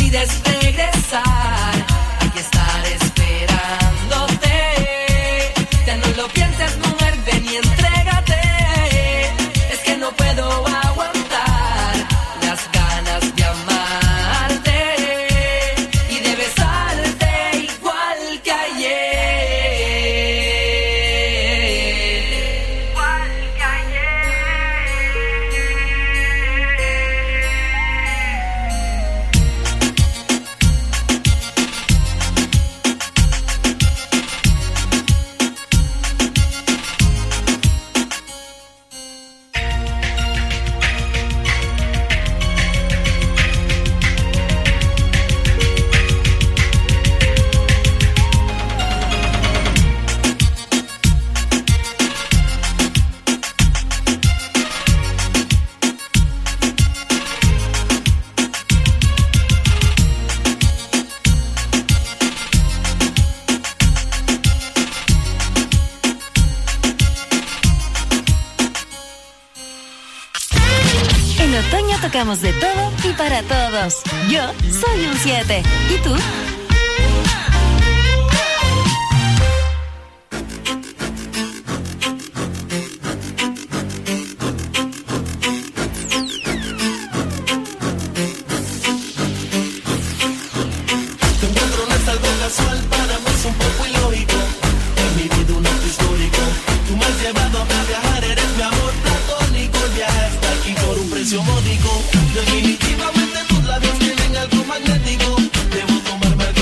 decides regresar, aquí estaré esperándote. Ya no lo pienses, mujer, ven y entrégate. Es que no puedo aguantar las ganas de amarte y de besarte igual que ayer. Igual que ayer. En otoño tocamos de todo y para todos. Yo soy un 7. ¿Y tú? Te encuentro, no es algo casual, para mí es un poco ilógico. En mi vida un acto histórico. Tú me has llevado a viajar, eres mi amor platónico. El viaje hasta aquí por un precio módico. Definitivamente tus labios tienen algo magnético. Debo tomarme el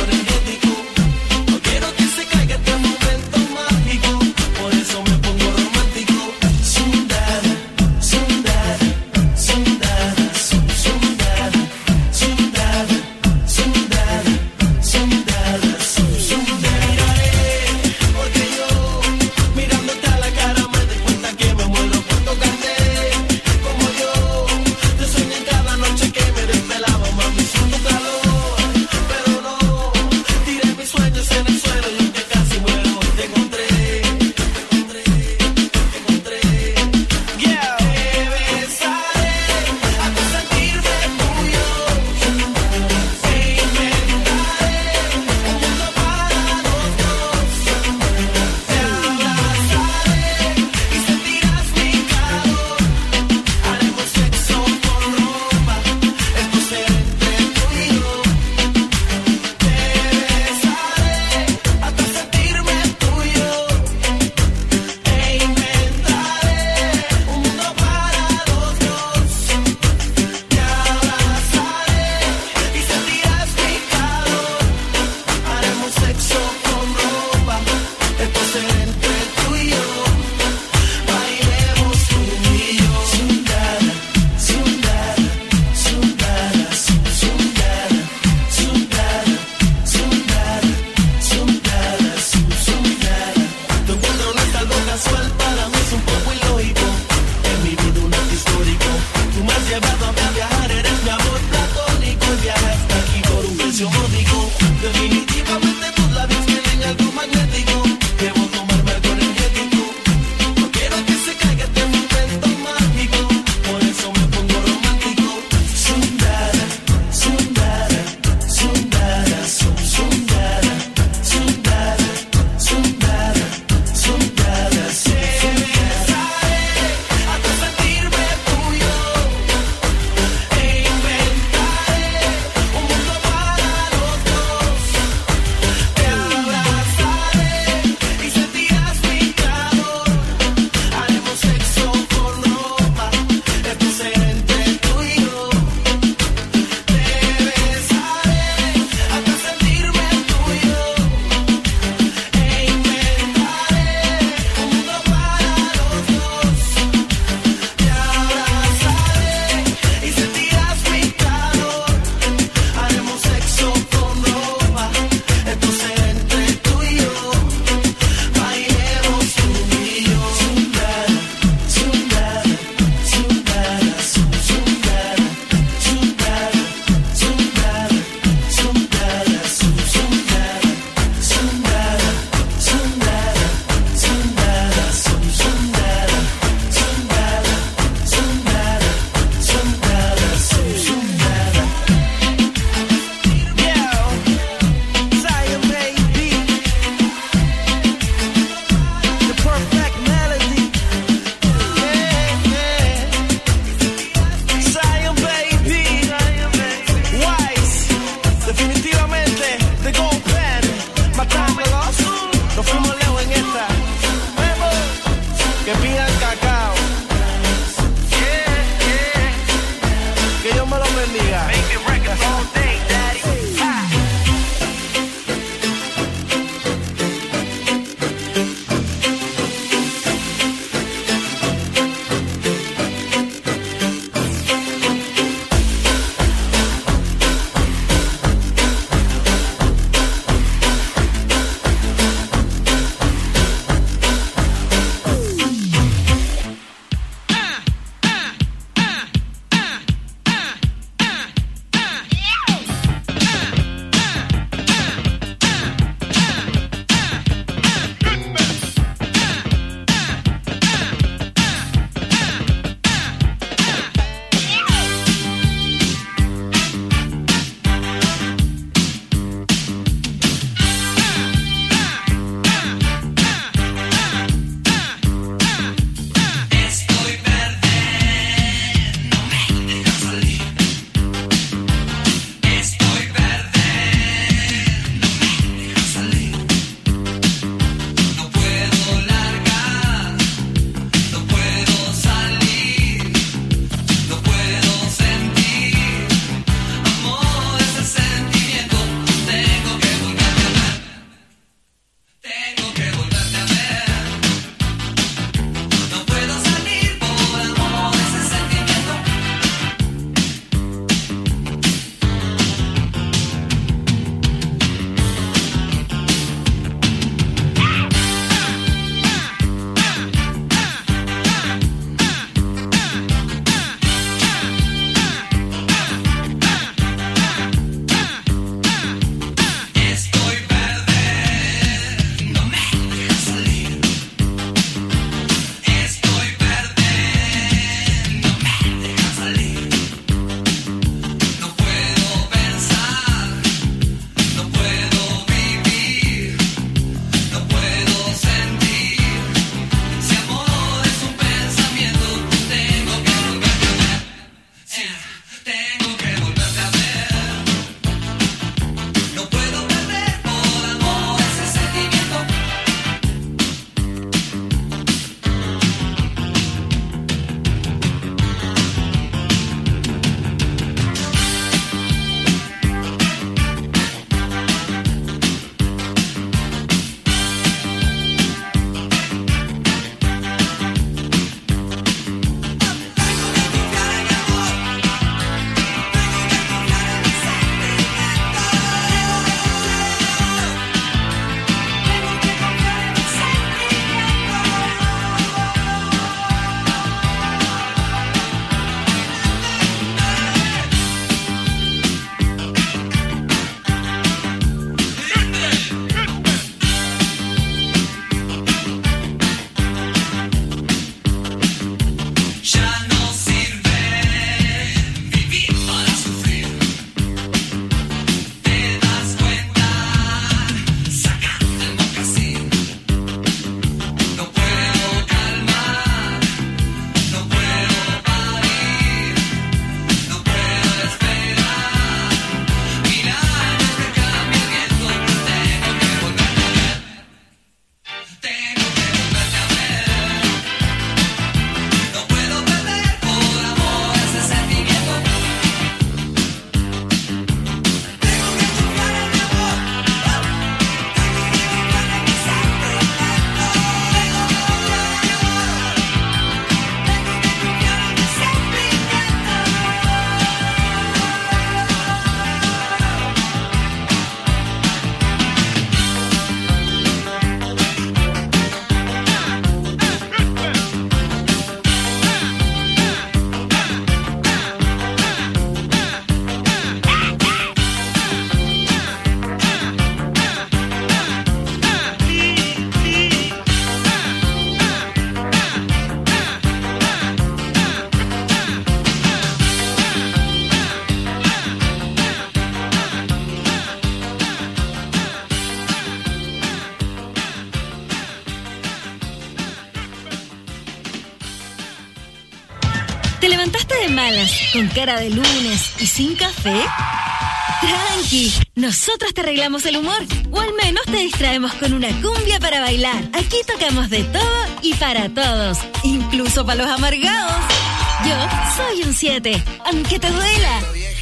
¿Te levantaste de malas, con cara de lunes y sin café? Tranqui, nosotros te arreglamos el humor, o al menos te distraemos con una cumbia para bailar. Aquí tocamos de todo y para todos, incluso para los amargados. Yo soy un 7, aunque te duela.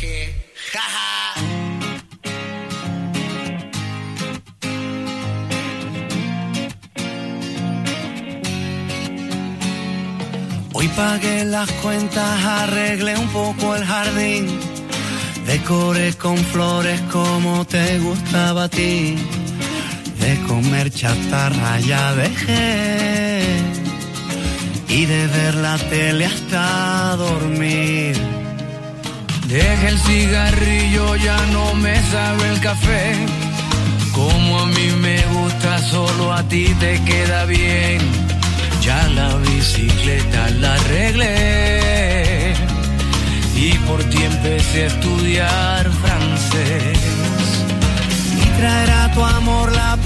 Hoy pagué las cuentas, arreglé un poco el jardín, decoré con flores como te gustaba a ti, de comer chatarra ya dejé, y de ver la tele hasta dormir. Dejé el cigarrillo, ya no me sabe el café, como a mí me gusta, solo a ti te queda bien. Ya la bicicleta la arreglé y por ti empecé a estudiar francés. Y traerá tu amor la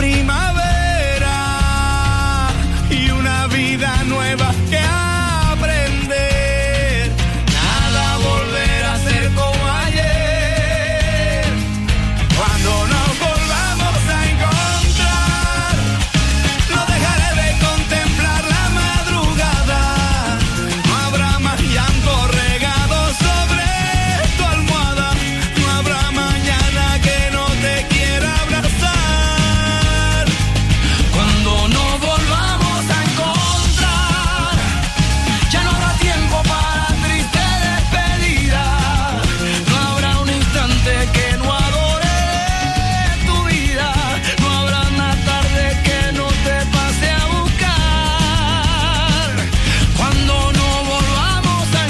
primavera y una vida nueva que aprender. Nada volverá a ser como ayer. Cuando nos volvamos a encontrar, no dejaré de contemplar la madrugada. No habrá más llanto regado sobre tu almohada. No habrá mañana que no te quiera abrazar. Cuando nos volvamos a encontrar, ya no habrá tiempo para triste despedida. No habrá un instante que no adore tu vida. No habrá una tarde que no te pase a buscar. Cuando nos volvamos a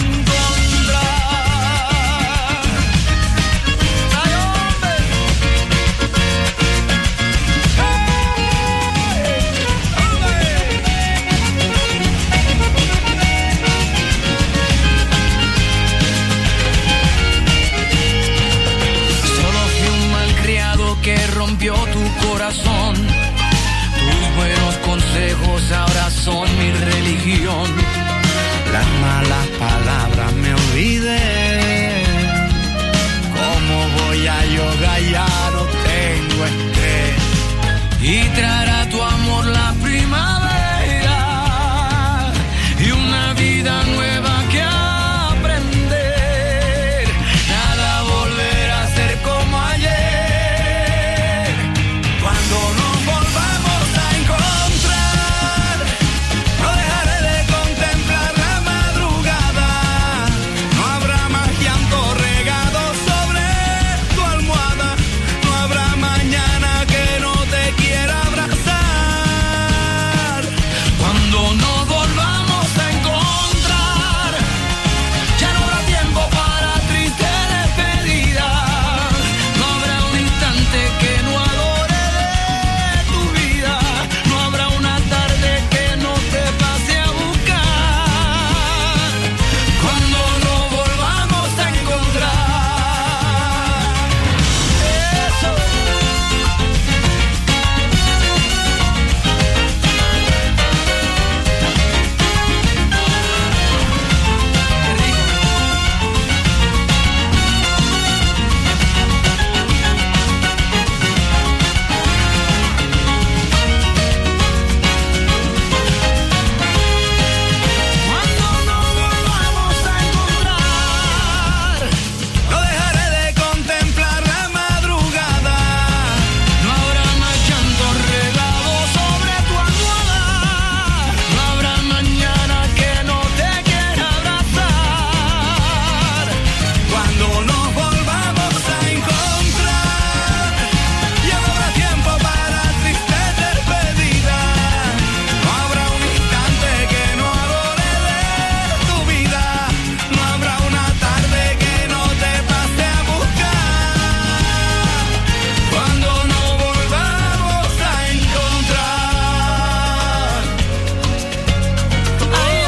encontrar. ¡Ay, hombre! Solo fui un malcriado que rompió tu corazón. Tus buenos consejos ahora son mi religión. Las malas palabras me olvidé. ¿Cómo voy a yoga? Ya no tengo estrés. Y traerá tu amor la primavera y una vida nueva que aprender. Nada volverá a ser como ayer. Cuando nos volvamos a encontrar, no dejaré de contemplar la madrugada. No habrá más llanto regado sobre tu almohada. No habrá mañana que no te quiera abrazar. Cuando nos volvamos a encontrar, ya no habrá tiempo para triste despedida. No habrá un instante que no adore de tu vida. No habrá una tarde que no te pase a buscar. Cuando nos volvamos a encontrar. Eso. Cuando nos volvamos a encontrar, No dejaré de contemplar la madrugada. no habrá más llanto regado sobre tu almohada. No habrá mañana que no te quiera abrazar. Cuando nos volvamos a encontrar, ya no habrá tiempo para triste despedida. No habrá un instante que no adore de tu vida. No habrá una tarde que no te pase a buscar. Cuando nos volvamos a encontrar. Ay,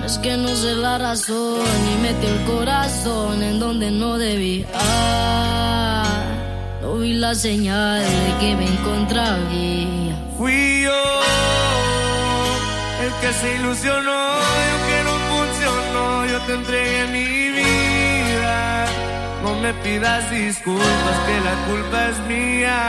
Es que no sé la razón y metí el corazón en donde no debía. No vi la señal de que me encontraba. Fui yo el que se ilusionó y aunque no funcionó, yo te entregué mi vida. No me pidas disculpas, que la culpa es mía.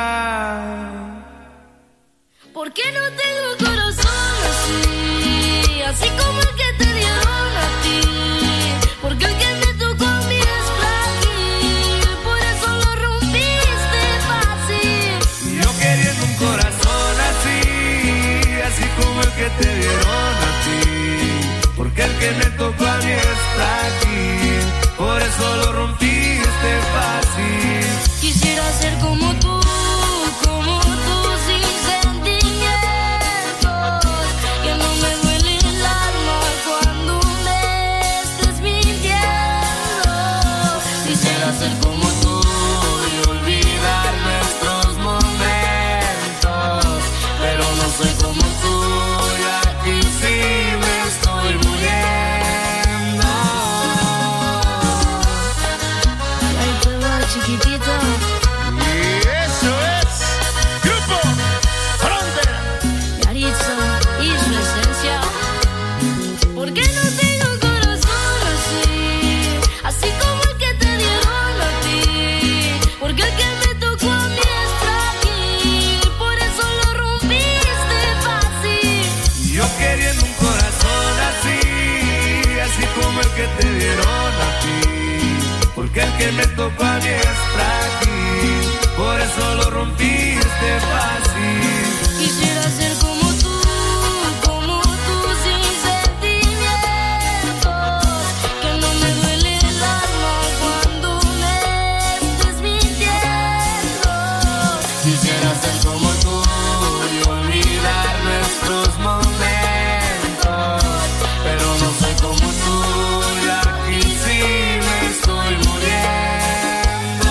¿Por qué no tengo un corazón así? Así como el que te dieron a ti. Porque el que me tocó a mí es frágil, por eso lo rompiste fácil. Yo queriendo un corazón así, así como el que te dieron a ti. Porque el que me tocó a mí es frágil, por eso lo rompiste fácil. Quisiera ser como tú sin sentimientos. Que no me duele el alma cuando me estés mintiendo. Quisiera ser como tú y olvidar nuestros momentos. Pero no soy como tú y aquí sí me estoy muriendo. Y ahí te va, chiquitito. ¿Por qué no tengo un corazón así? Así como el que te dieron a ti. Porque el que me tocó a mí es frágil, por eso lo rompiste fácil. Yo queriendo un corazón así, así como el que te dieron a ti. Porque el que me tocó a mí es frágil, por eso lo rompiste fácil. Quisiera ser como tú sin sentimientos. Que no me duele el alma cuando me estés mintiendo. Quisiera ser como tú y olvidar nuestros momentos. Pero no soy como tú y aquí sí me estoy muriendo.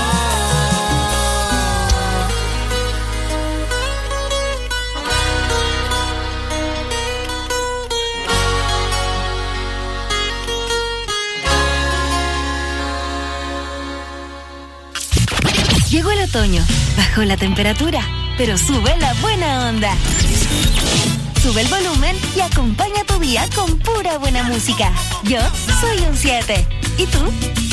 Llegó el otoño, bajó la temperatura, pero sube la buena onda. Sube el volumen y acompaña tu día con pura buena música. Yo soy un 7. ¿Y tú?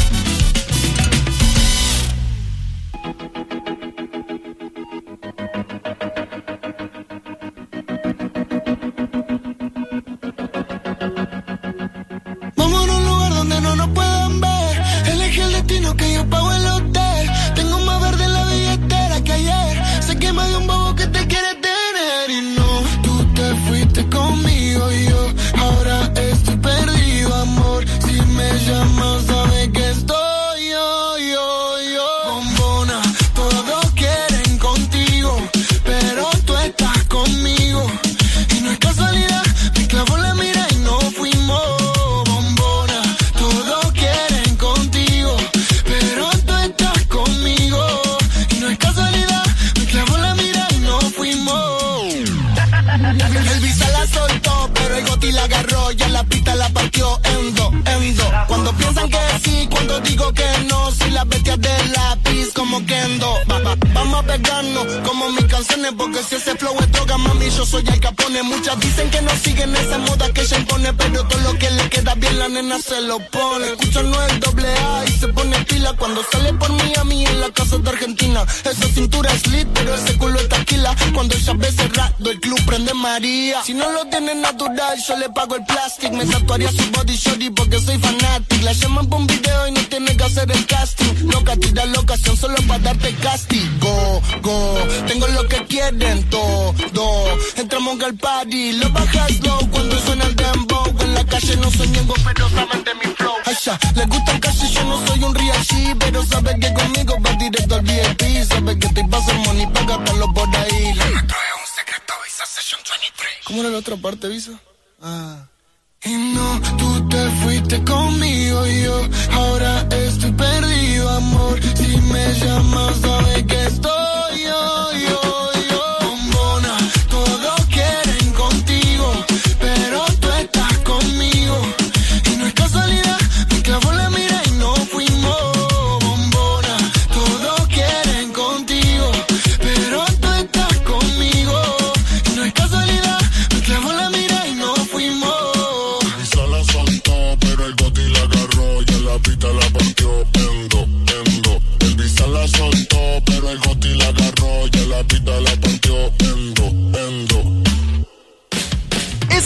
Vamos a un lugar donde no nos puedan ver. Elegí el destino que yo pago el hotel. Tengo más verde en la billetera que ayer. Sé que me dio un bobo que te quiere tener. Y no, tú te fuiste conmigo y yo ahora estoy perdido, amor. Si me llamas, sabes que estoy yo. Bombona, todos quieren contigo, pero tú estás conmigo. Y no es casualidad, me clavó la mira y no fuimos. Bombona, todos quieren contigo, pero tú estás conmigo. Y no es casualidad, me clavó la mira y no fuimos. El visa la soltó, pero el goti la agarró. Ya la pista la partió en dos. Cuando piensan que sí, cuando digo que no. Soy la bestia del lápiz como Kendo. Vamos a pegarnos como mis canciones, porque si ese flow es droga, mami, yo soy el Capone. Muchas dicen que no siguen esa moda que ella impone, pero todo lo que le queda bien la nena se lo pone. Escucha no el AA y se pone pila cuando sale por Miami en la casa de Argentina. Esa cintura es lit, pero ese culo es taquila. Cuando ella ve cerrado el club prende María. Si no lo tiene natural, yo le pago el plástico. Me tatuaría su body shorty porque soy fanático. La llaman por un video y no tiene que hacer el casting. Loca, tira la ocasión solo para darte castigo. Tengo lo que quieren todo. Entramos al party, lo bajas low cuando suena el dembow. En la calle no soy ñengo, pero saben de mi flow. Ay, ya, les gusta el cash y yo no soy un real G, pero saben que conmigo va directo al VIP. Saben que te paso money para gastarlo por ahí. Le trae un secreto Visa Session 23. ¿Cómo era la otra parte, Visa? Y no, tú te fuiste conmigo y yo ahora estoy perdido, amor. Si me llamas, sabes que estoy yo. Bombona, todos quieren contigo, pero tú estás conmigo.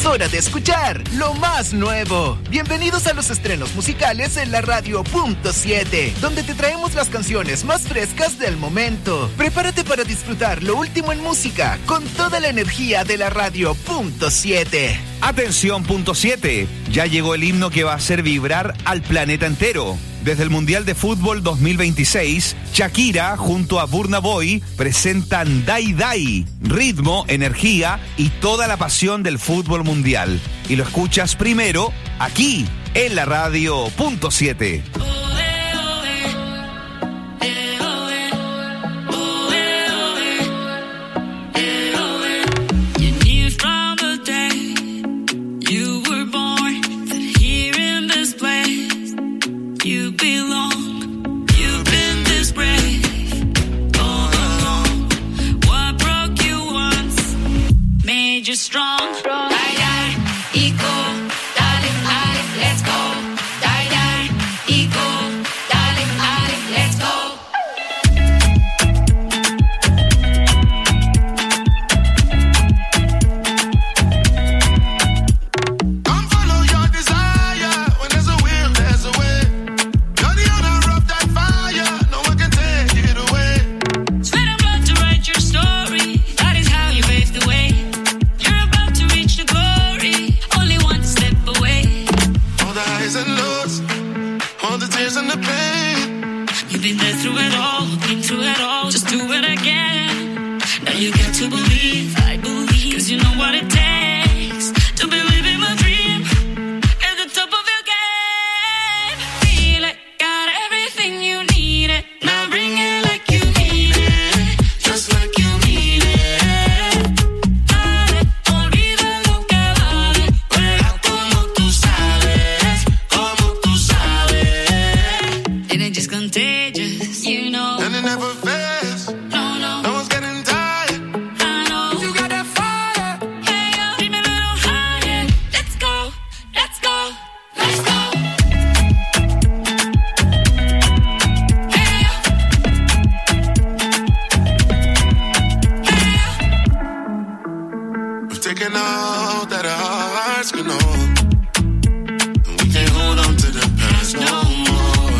Es hora de escuchar lo más nuevo. Bienvenidos a los estrenos musicales en la radio .7, donde te traemos las canciones más frescas del momento. Prepárate para disfrutar lo último en música con toda la energía de la radio .7. Atención .7, ya llegó el himno que va a hacer vibrar al planeta entero. Desde el Mundial de Fútbol 2026, Shakira junto a Burna Boy presentan Dai Dai, ritmo, energía y toda la pasión del fútbol mundial. Y lo escuchas primero aquí en la radio .7. Strong. Die, die, y go, dale, dale, let's go. Die, die, y go, dale, dale, let's go. Come follow your desire. When there's a will, there's a way. You're the owner of that fire. No one can take it away. Sweat and blood to write your story. That is how you pave the way. And lows, all the tears and the pain. You've been there through it all, been through it all. Just do it again. Now you got to believe, I believe, 'cause you know what it takes to believe in my dream. At the top of your game, feel it, got everything you need it. Now bring it like you mean it, just like you mean it. Dale, olvida lo que vale, juega como tú sabes. And it's just contagious, you know. And it never fails. No, no. No one's getting tired. I know. You got that fire. Hey, yo, be me a little higher. Let's go, let's go, let's go. Hey, yo. Hey, yo. We've taken all that our hearts can hold. And we can't hold on to the past no more.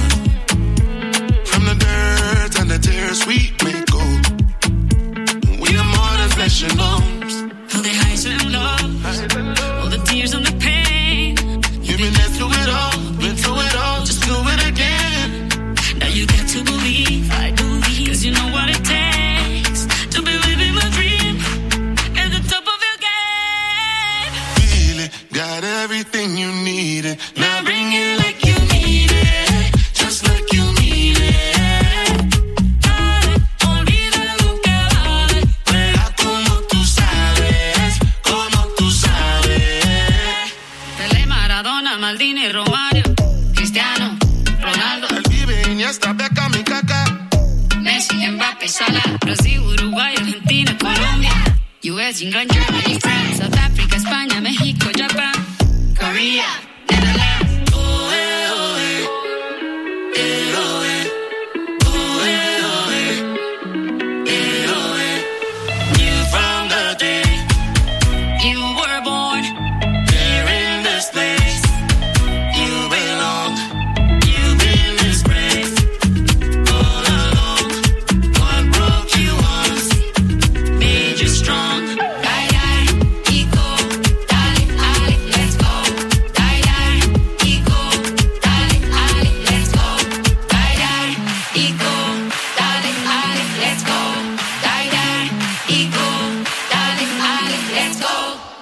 From the dirt and the tears we may go. We are more than flesh and bones. All the highs and lows, all the tears and the pain. You've been there through it all, been through it all. Just do it again. Now you got to believe, I believe, 'cause you know what it takes to believe in my dream. At the top of your game, Feel it, got everything you needed. Now bring it like you need it, just like you need it. dale, olvida lo que vale. Juega como tú sabes, como tú sabes. Pelé, Maradona, Maldini, Romario, Cristiano, Ronaldo, El vive Iniesta, Beckham y Kaká. Messi, Mbappé, Salah, Brasil, Uruguay, Argentina, Colombia, US, England, Germany, France, South Africa, España, México, Japan, Korea, Netherlands. Oh, eh, oh, eh. Eh, oh, eh. Oh, eh, oh, eh. Eh, oh, eh. Knew from the day you were born Here in this place, you belong. You've been disgraced all along. What broke you once made you strong. Die, die, y go, dale, dale, let's go. Die, die, y go, dale, dale, let's go. Die, die, y go, dale, dale, let's go. Die, die, y go, dale, dale, let's go.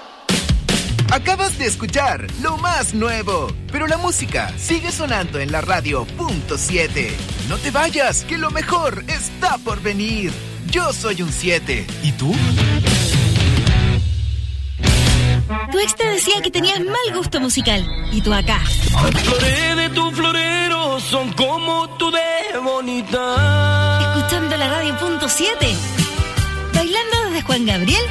Acabas de escuchar lo más nuevo, pero la música sigue sonando en la radio .7. No te vayas, que lo mejor está por venir. Yo soy un 7. ¿Y tú? Tu ex te decía que tenías mal gusto musical. Y tú acá, Flores de tu florero son como tú de bonita. escuchando la radio .7. Bailando desde Juan Gabriel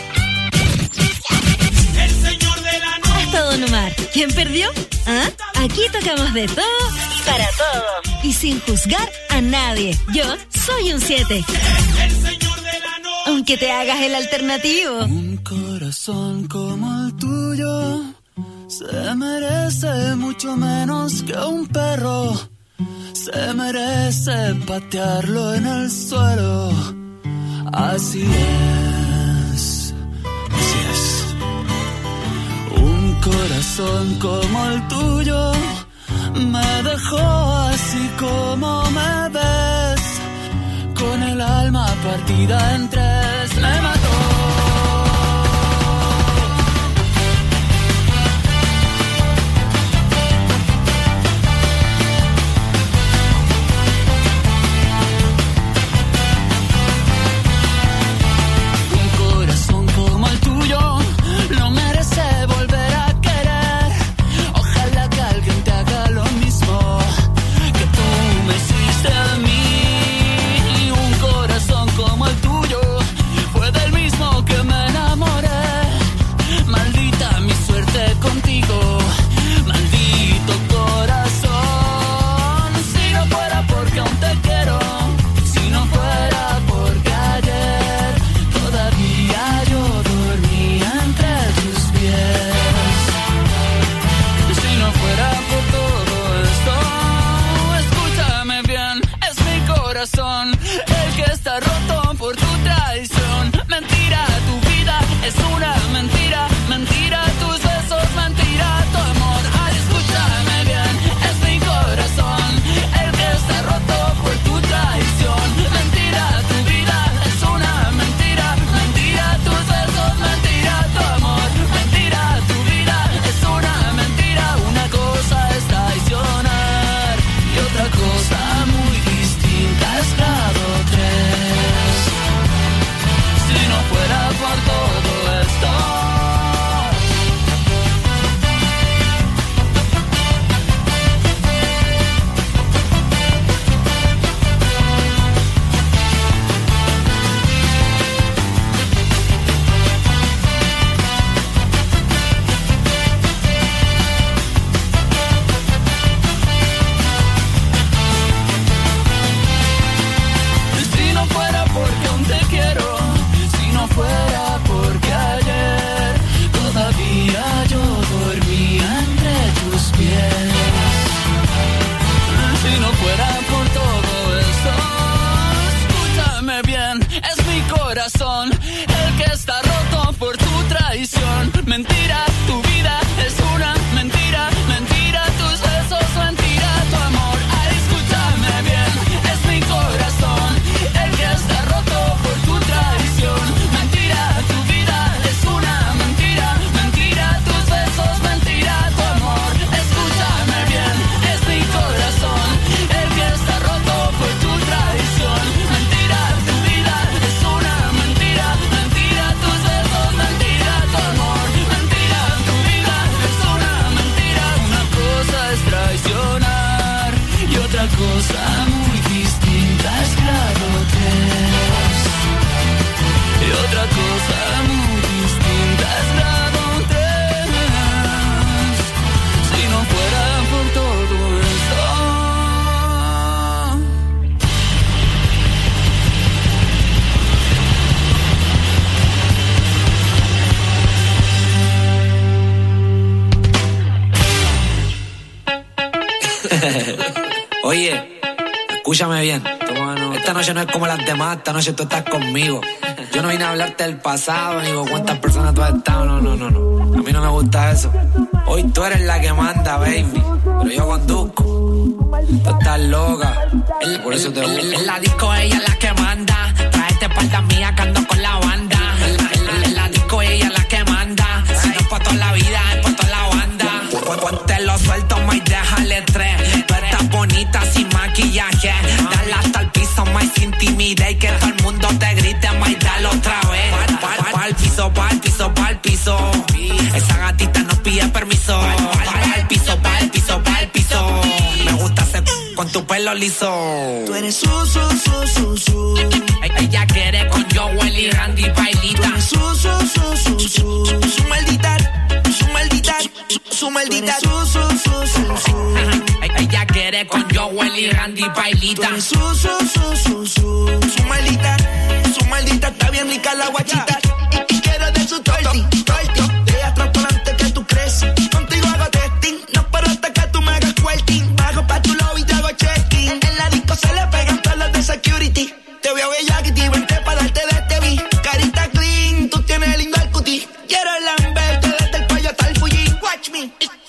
El señor de la noche. hasta Don Omar. ¿Quién perdió? ¿Ah? Aquí tocamos de todo para todos. Y sin juzgar a nadie. Yo soy un 7. El señor de la noche. Aunque te hagas el alternativo. Un corazón corazón como el tuyo se merece mucho menos que un perro. Se merece patearlo en el suelo. Así es, así es. Un corazón como el tuyo me dejó así como me ves, con el alma partida en tres, me mató. El que está roto por tu traición. Mentira, tu vida es una mentira. Mentira, tus besos, mentira, tu amor. Ay, escúchame bien, es mi corazón el que está roto por tu traición. Mentira, tu vida es una mentira. Mentira, tus besos, mentira, tu amor. Mentira, tu vida es una mentira. Una cosa es traicionar y otra cosa muy distinta es grado 3. Si no fuera por todo esto, si no fuera porque aún te quiero, si no fuera porque ayer todavía yo dormía entre tus pies, si no fuera por todo esto, escúchame bien, es mi corazón el que está roto por tu traición. Mentira, tu vida es una mentira. Mentira, tus besos, mentira, tu amor. Ay, escúchame bien, es mi corazón el que está roto por tu traición. Mentira, tu vida es una mentira. Mentira, tus besos, mentira, tu amor. Escúchame bien, es mi corazón el que está roto por tu traición. Mentira, tu vida es una mentira. Mentira, tus besos, mentira, tu amor. Mentira, tu vida es una mentira. Una cosa es traicionar y otra cosa muy distinta es grado 3. Y otra cosa muy distinta es grado 3. Si no fuera por todo esto, Oye, escúchame bien. Esta noche no es como las demás, esta noche tú estás conmigo. Yo no vine a hablarte del pasado, ni con cuántas personas tú has estado, no. A mí no me gusta eso. Hoy tú eres la que manda, baby, pero yo conduzco. Tú estás loca, por eso te busco. En la disco ella es la que manda. Tráete espalda mía que ando con la banda. En la disco ella es la que manda. Si no es pa' toda la vida, es pa' toda la banda. Ponte lo suelto, ma, y déjale 3. Tú estás bonita sin maquillaje. Dale hasta el piso, ma, y sin timidez. Y que todo el mundo te grite, ma, y dale otra vez. Pa'l piso, pa'l piso, pa'l piso. Esa gatita no pide permiso. Pa'l piso, pa'l piso, pa'l piso. Me gusta hacer con tu pelo liso. Tú eres su. Ella quiere con Joel y Randy bailita. Tú eres su maldita. Ella quiere con Joel y Randy bailita. Tú eres su maldita. Está bien rica la guachita. Y quiero de su torti. watch me.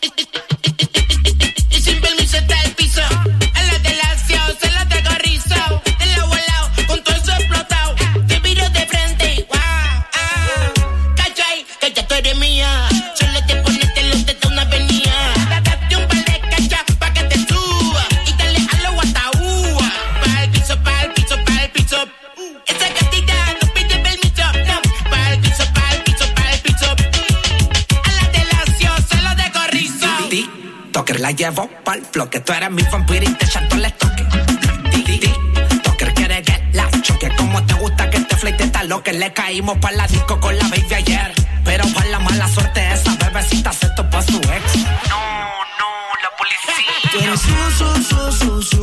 Y sin permiso está el piso. A la de la ciao, se la traigo rizao. De lado a lado, con todo eso explotado. Te miro de frente, wow. Cachai, que ya tú eres mía. Solo te pones los tetas una avenida. Date un par de cachas pa' que te suba. Y dale a lo guataúa. Pa'l piso, pa'l piso, pa'l piso. Esa gatita no pide permiso, no. Pa'l piso, pa'l piso, pa'l piso. A la de la ciao, se lo dejo rizo. Toker la llevo pa'l bloque. Tú eres mi vampiro y te echato les toque. Toker quiere que la choque. Como te gusta que te fleite tal lo que le caímos pa' la disco con la baby ayer. Pero para la mala suerte esa bebecita se topó a su ex. No, la policía. Tú eres su.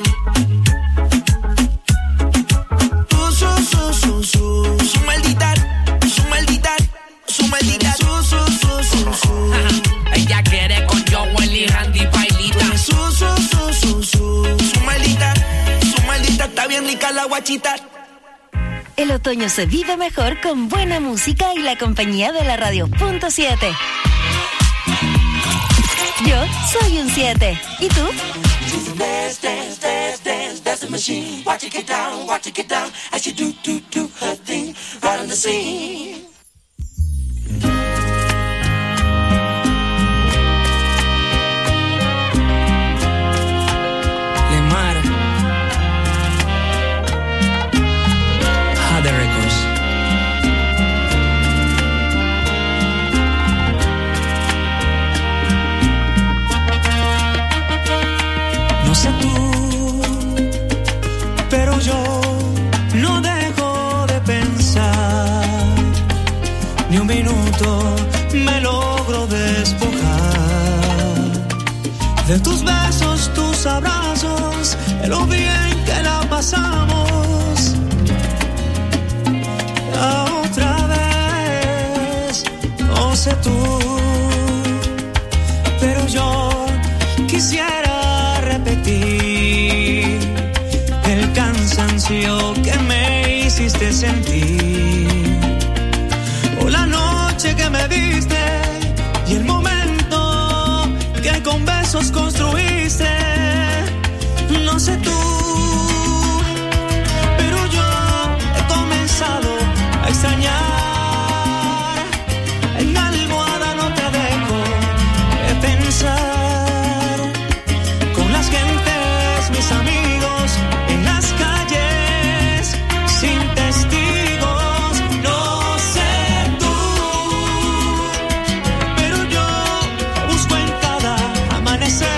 Su maldita. Ella quiere con Joel y Randy Pailita. Su maldita, está bien rica la guachita. El otoño se vive mejor con buena música y la compañía de la Radio Punto 7. Yo soy un 7. ¿Y tú? Dance the machine. Watch it get down. As you do her thing, right on the scene. Lemar, Jade Records. No sé tú, pero yo no dejo de pensar. Ni un minuto me logro despojar de tus besos, tus abrazos, de lo bien que la pasamos. Otra vez, no sé tú, pero yo quisiera repetir el cansancio que me hiciste sentir, o la noche que me diste y el momento que con besos construiste. No sé tú, pero yo he comenzado a extrañar. En la almohada no te dejo de pensar. Con las gentes, mis amigos, en las calles, sin testigos. No sé tú, pero yo busco en cada amanecer.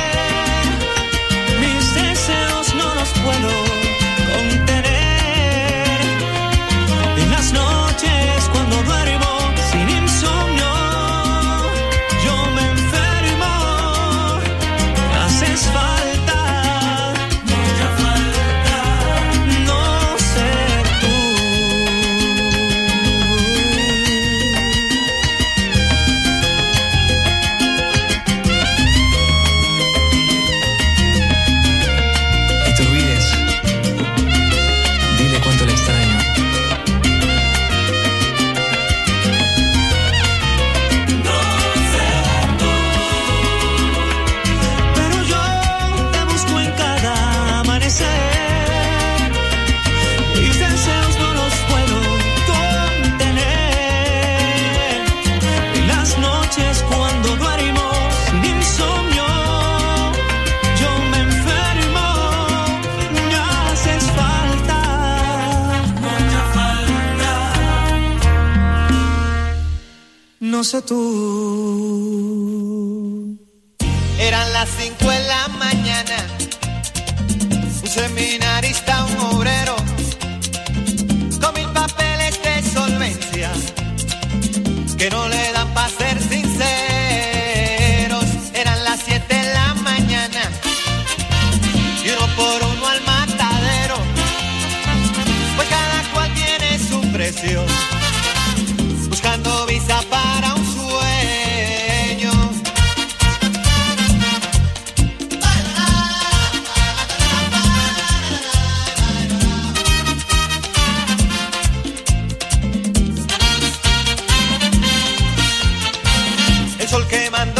Mis deseos no los puedo contener. En las noches cuando duermo sin insomnio, yo me enfermo. Me haces falta, mucha falta. No sé tú. Y te olvides, dile cuánto le extraño. Pero yo te busco en cada amanecer. Mis deseos no los puedo contener. En las noches cuando duermo sin insomnio, yo me enfermo. Me haces falta, mucha falta. No sé tú. Eran las 5 de la mañana, un seminarista, un obrero, con 1000 papeles de solvencia, que no le dan para ser sinceros. Eran las 7 de la mañana, y uno por uno al matadero, pues cada cual tiene su precio, buscando visa para un sueño. El sol quemando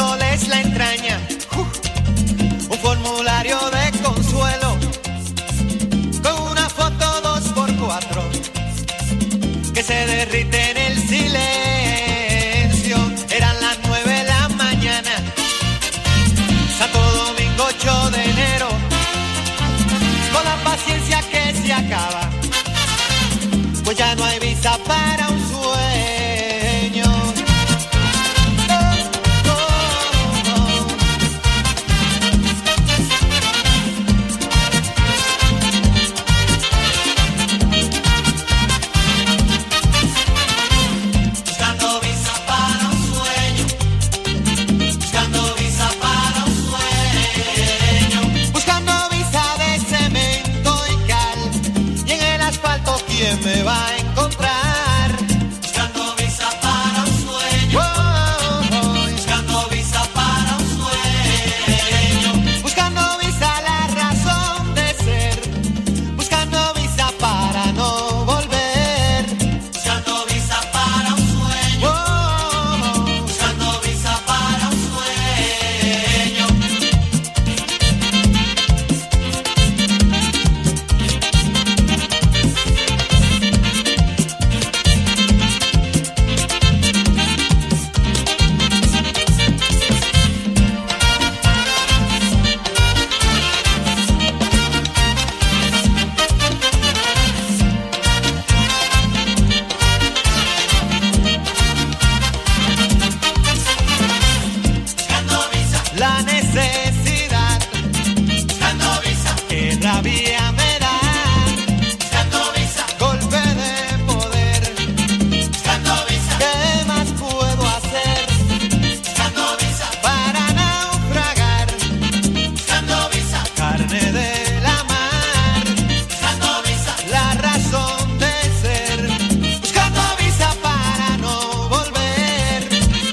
la necesidad. Buscando visa. Qué rabia me da. Buscando visa. Golpe de poder. Buscando visa. ¿Qué más puedo hacer? Buscando visa. Para naufragar. Buscando visa. Carne de la mar. Buscando visa. La razón de ser. Buscando visa para no volver.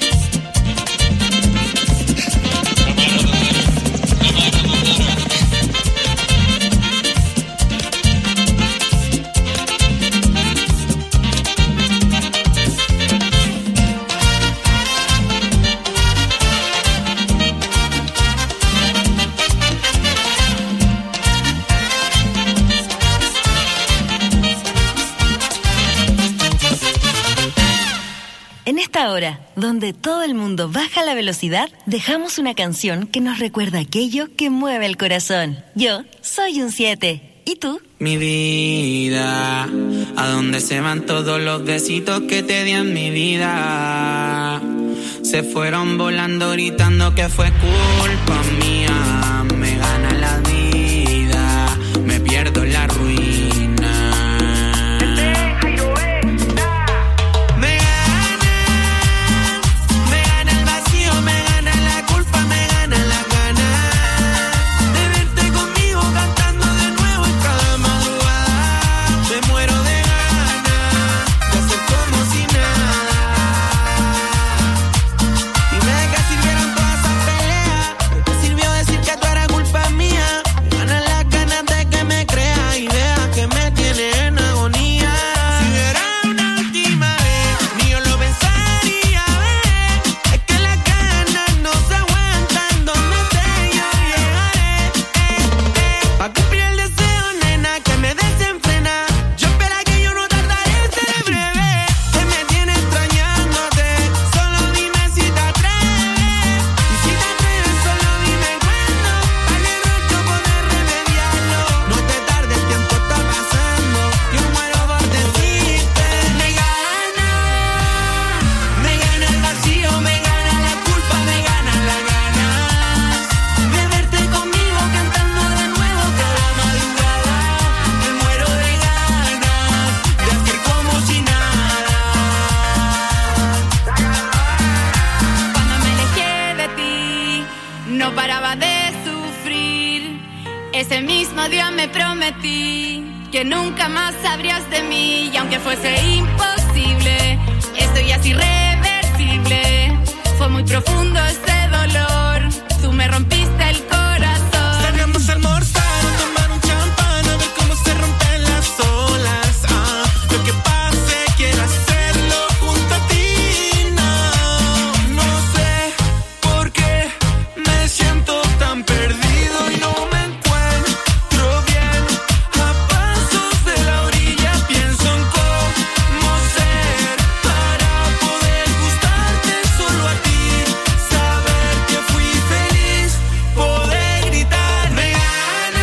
En esta hora, donde todo el mundo baja la velocidad, dejamos una canción que nos recuerda aquello que mueve el corazón. Yo soy un 7. ¿Y tú? Mi vida, ¿a dónde se van todos los besitos que te di en mi vida? Se fueron volando gritando que fue culpa mía. Me gana la vida, me pierdo en la ruina. Me gana el vacío, me gana la culpa, me gana la gana de verte conmigo cantando de nuevo en cada madrugada. Me muero de ganas de hacer como si nada. Dime de qué sirvieron todas esas peleas, de qué sirvió decir que tú eras culpa mía. Me ganan las ganas de que me creas y veas que me tienes en agonía. Si hubiera una última vez, ni yo lo pensaría, ver. Es que las ganas no se aguantan, donde esté yo llegaré. Pa' cumplir el deseo, nena, que me desenfrena. Yo espera que yo no tardaré en ser breve. Que me tiene extrañándote, solo dime si te atreves. Y si te atreves, solo dime cuándo, para que pronto poder remediarlo. No te tardes, el tiempo está pasando, yo muero por decirte. Me gana el vacío, me gana la culpa, me gana las ganas de verte conmigo cantando de nuevo cada madrugada. Me muero de ganas de hacer como si nada. Cuando me alejé de ti, no paraba de sufrir. Ese mismo día me prometí que nunca más sabrías de mí. Y aunque fuese imposible, esto ya es irreversible. Fue muy profundo ese dolor, tú me rompiste el corazón. Salgamos a almorzar o tomar un champán, a ver cómo se rompen las olas. Lo que pase, quiero hacerlo junto a ti. No sé por qué me siento tan perdido y no me encuentro bien. A pasos de la orilla pienso en cómo ser para poder gustarte solo a ti. Saber que fui feliz, poder gritar. Me gana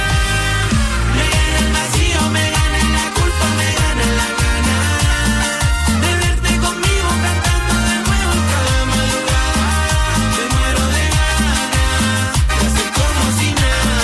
el vacío, me gana la culpa, me gana la gana de verte conmigo cantando de nuevo cada madrugada. Me muero de ganas de hacer como si nada.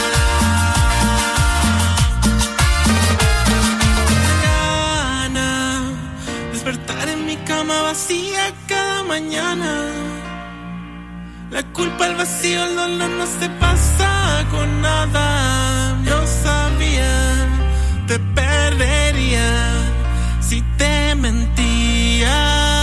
Me gana despertar en mi cama vacía cada mañana. La culpa, el vacío, el dolor no se pasa con nada. Yo sabía, te perdería si te mentía.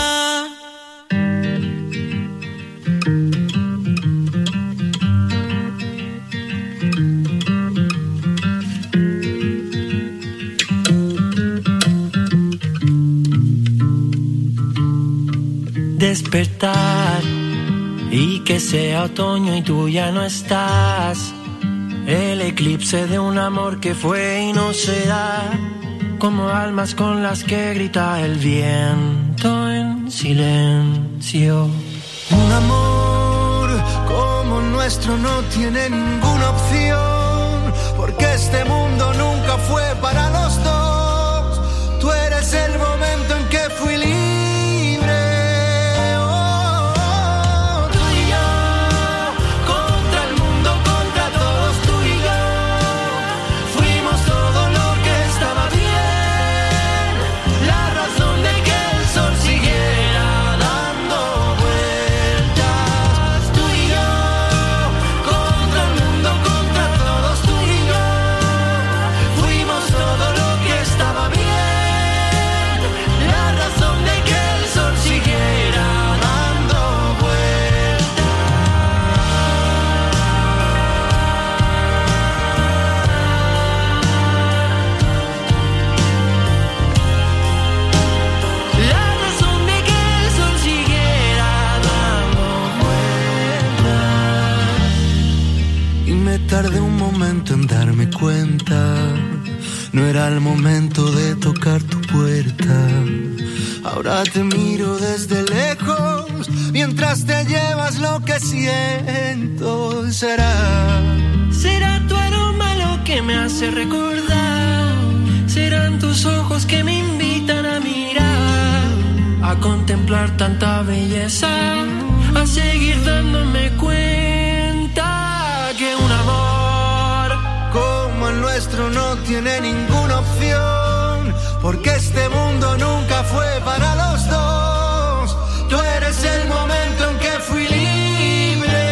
Despertar y que sea otoño y tú ya no estás. El eclipse de un amor que fue y no se da. Como almas con las que grita el viento en silencio. Un amor como nuestro no tiene ninguna opción, porque este mundo nunca fue para los dos. Tú eres el momento en que fui libre. Tú y yo, tardé un momento en darme cuenta. No era el momento de tocar tu puerta. Ahora te miro desde lejos, mientras te llevas lo que siento. Será tu aroma lo que me hace recordar. Serán tus ojos que me invitan a mirar, a contemplar tanta belleza, a seguir dándome cuenta que un amor como el nuestro no tiene ninguna opción, porque este mundo nunca fue para los dos. Tú eres el momento en que fui libre.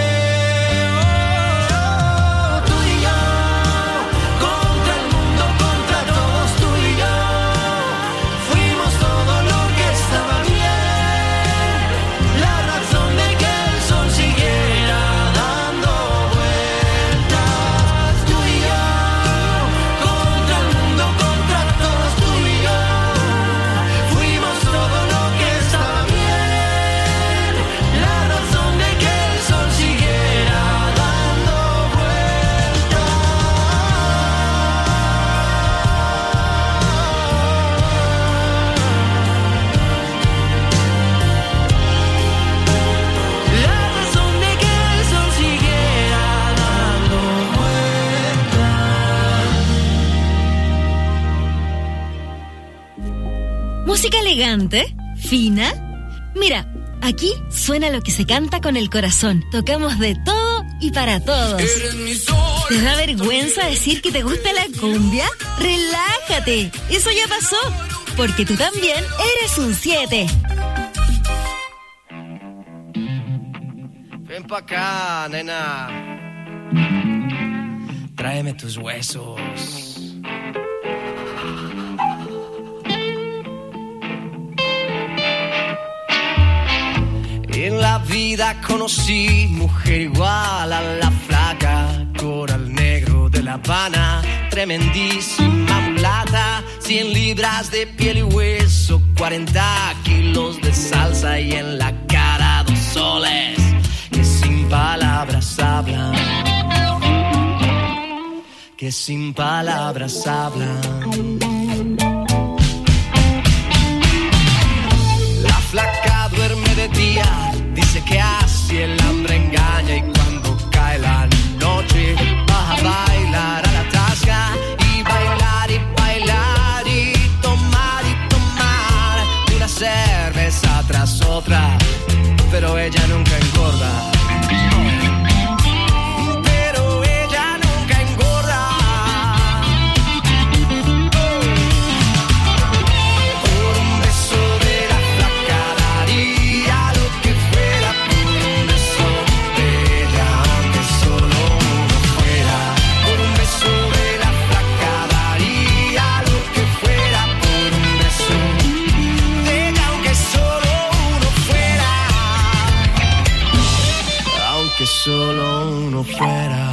Tú y yo, contra el mundo, contra todos. Tú y yo fuimos todo lo que estaba bien, la razón de que el sol siguiera dando vueltas. Tú y yo, contra el mundo, contra todos. Tú y yo fuimos todo lo que estaba bien, la razón de que el sol siguiera dando vueltas. La razón de que el sol siguiera dando vueltas. Música elegante, fina. Mira, aquí suena lo que se canta con el corazón. Tocamos de todo y para todos. ¿Te da vergüenza decir que te gusta la cumbia? Relájate, eso ya pasó, porque tú también eres un 7. Ven pa' acá, nena. Tráeme tus huesos. En la vida conocí mujer igual a la flaca, coral negro de La Habana, tremendísima mulata, 100 libras de piel y hueso, 40 kilos de salsa y en la cara 2 soles que sin palabras hablan, que sin palabras hablan. La flaca duerme de día, dice que así el hambre engaña, y cuando cae la noche va a bailar a la tasca, y bailar y bailar y tomar una cerveza tras otra, pero ella nunca engorda. Pero ella nunca engorda. Por un beso de la flaca daría lo que fuera, por un beso de ella, aunque solo uno fuera. Por un beso de la flaca daría lo que fuera, por un beso de ella, aunque solo uno fuera. Aunque solo uno fuera.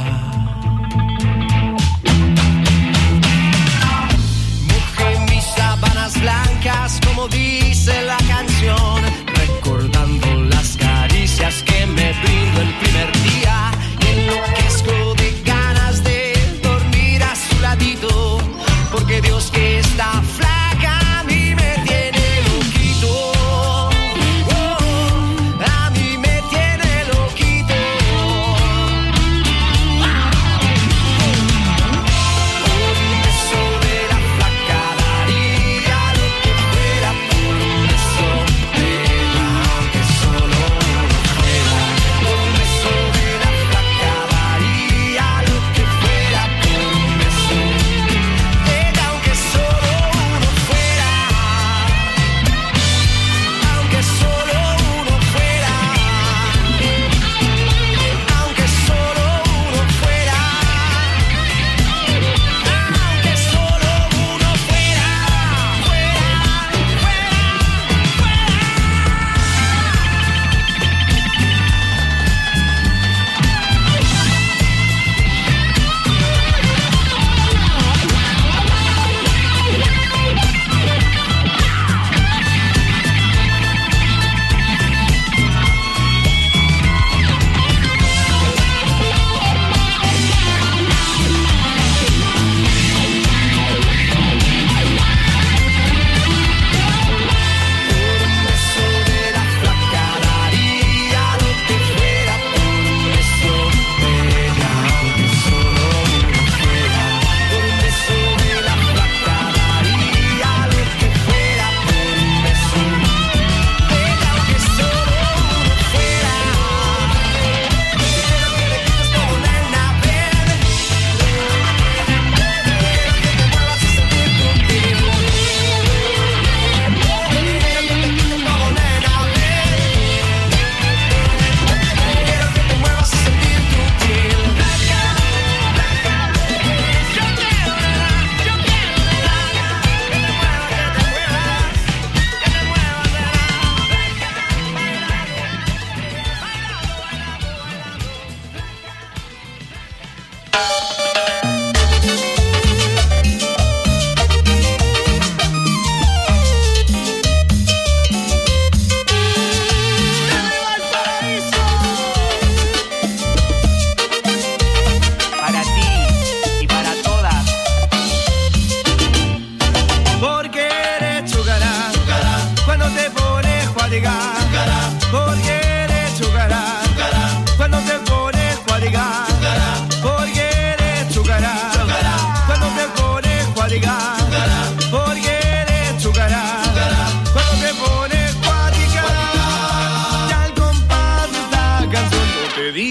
Mojé mis sábanas blancas, como dice la canción, recordando las caricias que me brindó el primer día, y enloquezco de ganas de dormir a su ladito, porque Dios que está flaca a mí me tiene loquito. A mí me tiene loquito. Por un beso de la flaca daría lo que fuera, por un beso de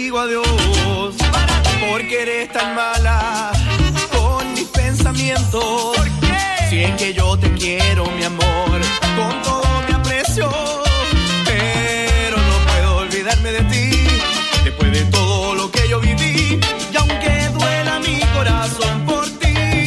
digo adiós. Porque eres tan mala con mis pensamientos. ¿Por qué? Si es que yo te quiero, mi amor, con todo mi aprecio, pero no puedo olvidarme de ti, después de todo lo que yo viví, y aunque duela mi corazón por ti.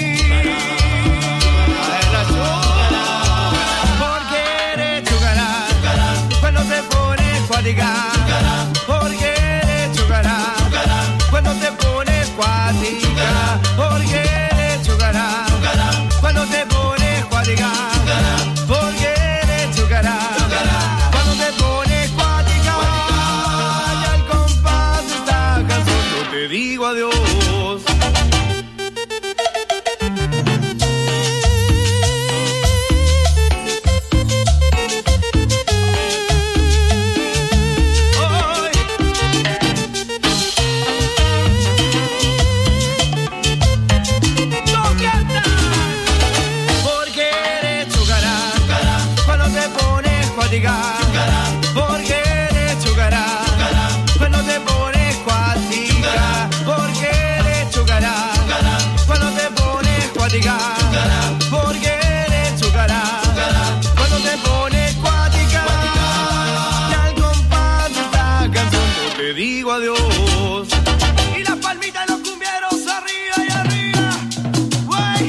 Porque eres chugará, cuando te pones cuadiga. Porque eres chugará, cuando te pones cuadiga. Porque eres chugará, cuando te pones cuadiga. Porque eres chugará, cuando te pones cuadiga. Y al compás de esta canción yo te digo adiós. Porque eres chugará, cuando te pones cuática. Porque eres chugará, cuando te pones cuática. Porque eres chugará, cuando te pones cuática. Y al compás de esta canción yo te digo adiós. Y las palmitas de los cumbieros arriba y arriba. Wey.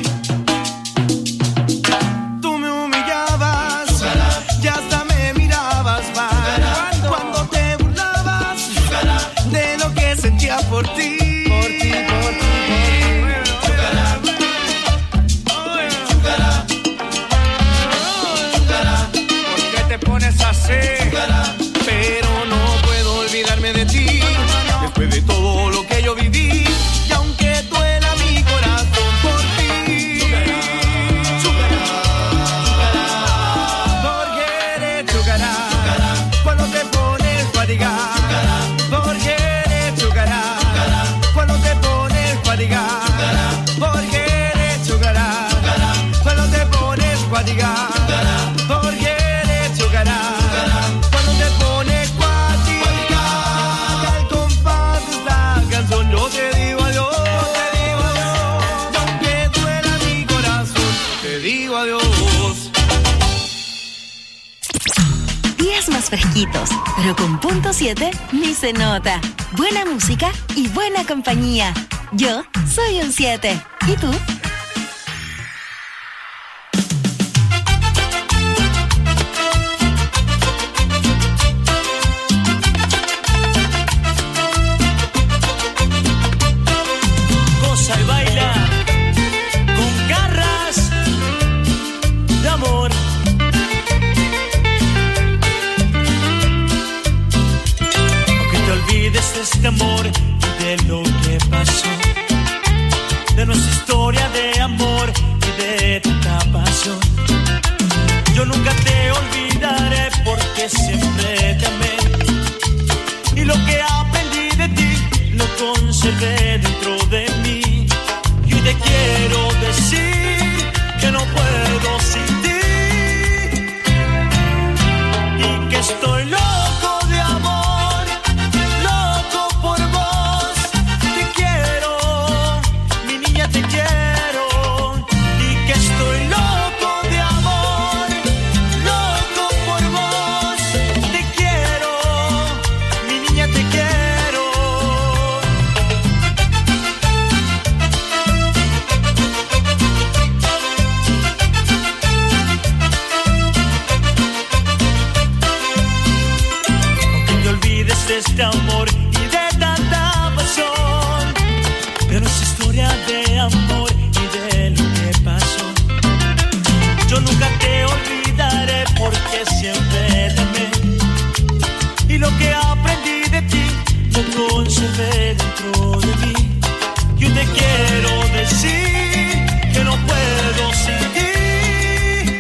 Tú me humillabas, ya hasta me mirabas mal cuando te burlabas de lo que sentía por ti. Por ti, por ti, ¿por qué te pones así? Pero no puedo olvidarme de ti, después de todo lo que yo viví, y aunque duela mi corazón por ti. Porque eres chugará, cuando te pones cuadiga. Porque eres chugará, cuando te pones cuadiga. Porque eres chugará, cuando te pones cuadiga. Porque eres chugará, cuando te pones cuadiga. Y al compás de esta canción yo te digo adiós. Y aunque duela mi corazón, te digo adiós. Días más fresquitos, pero con punto 7 ni se nota. Buena música y buena compañía. Yo soy un 7. ¿Y tú? Goza y baila con garras de amor. Aunque te olvides de este amor y de lo que pasó, de nuestra historia de amor y de tanta pasión, yo nunca te olvidaré porque siempre te amé. Y lo que aprendí de ti lo conservé dentro de mí. Y hoy te quiero decir que no puedo sin ti, y que estoy loco de amor, loco por vos. Te quiero, mi niña, te quiero, y que estoy loco de amor, loco por vos. Te quiero, mi niña, te quiero. Aunque te olvides de este amor y de tanta pasión, de nuestra historia de amor y de lo que pasó, yo nunca te olvidaré porque siempre te amé. Y lo que aprendí de ti lo conservé dentro de mí. Yo te quiero decir que no puedo sin ti,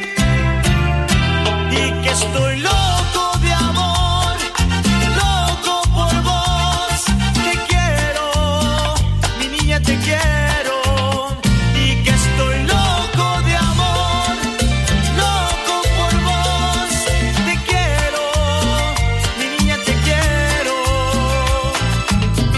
y que estoy loco de amor, loco por vos. Te quiero, mi niña, te quiero, y que estoy loco de amor, loco por vos. Te quiero, mi niña, te quiero.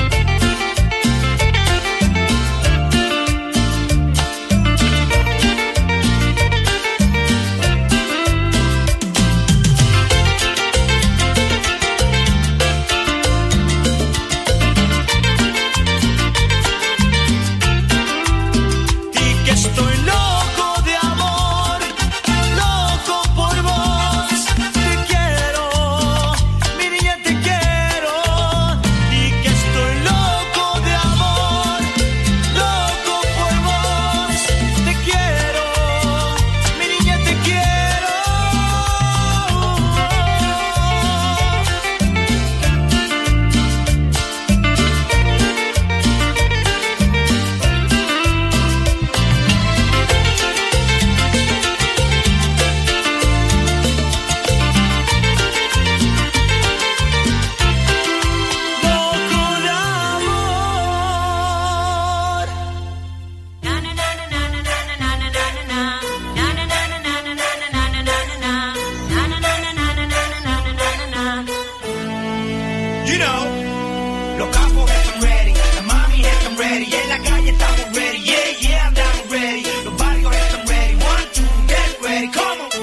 You know, los capos están ready, las mami están ready, y en la calle estamos ready, yeah, yeah, andamos ready. Los barrios están ready, 1, 2, get ready, come on.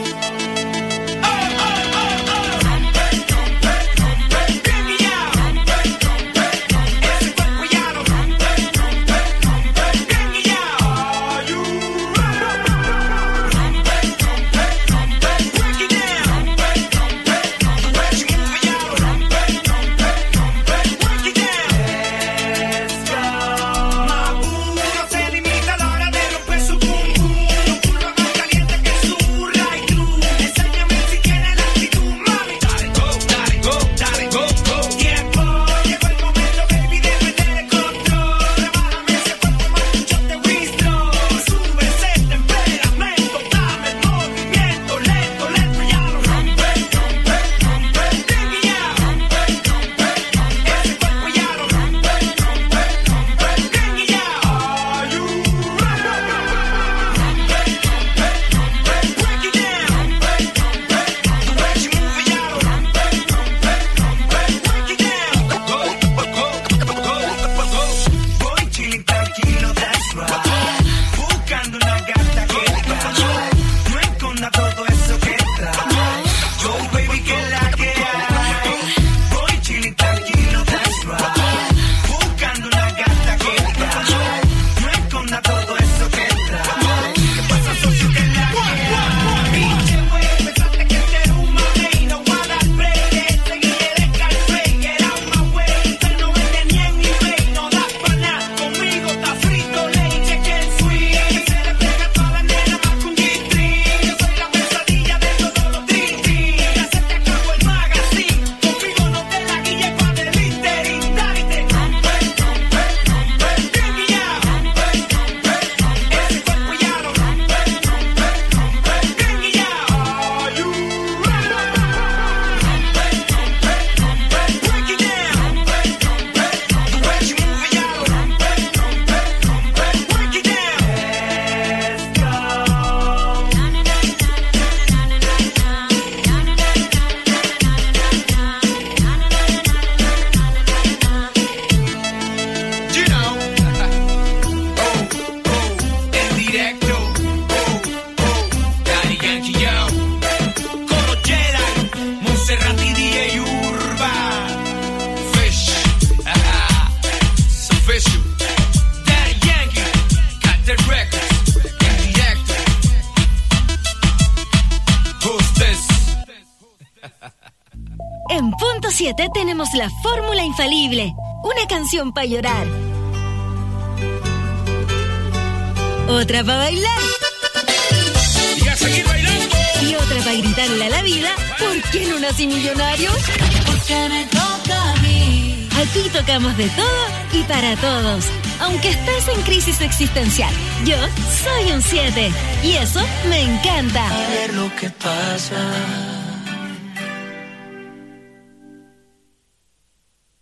Tenemos la fórmula infalible. Una canción para llorar. Otra para bailar. Y a seguir bailando. Y otra para gritarle a la vida: ¿por qué no nací millonario? Porque me toca a mí. Aquí tocamos de todo y para todos. Aunque estés en crisis existencial, yo soy un 7. Y eso me encanta. A ver lo que pasa.